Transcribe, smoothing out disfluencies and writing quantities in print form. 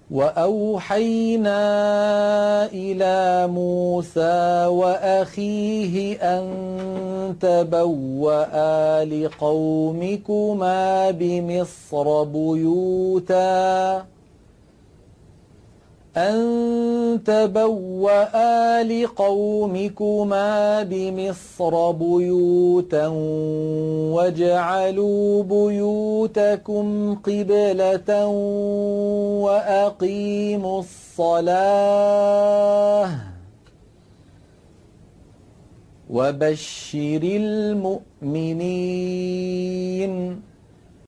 وأوحينا إلى موسى وأخيه أن تبوأ لقومكما بمصر بيوتا واجعلوا بيوتكم قبلة وأقيموا الصلاة وبشر المؤمنين